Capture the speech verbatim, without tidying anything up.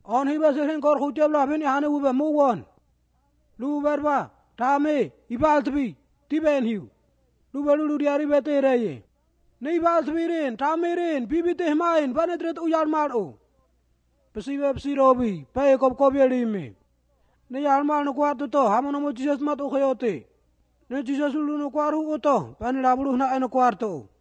On hiba sering kor khutiab la ben hane ube mo won. Lu berba tame ibal tbi tiben hiu. Lu belu lu diari bete reye. Ne ibal tbi rin tame rin bibi teh main banetret uyal mal o. Pesibe pesirobi pae kop kop yelime. Ne yal mal no kwarto to hamono mo Jesus mat o khayote. Ne Jesus lu no kwaru o to pan labulu na eno kwarto.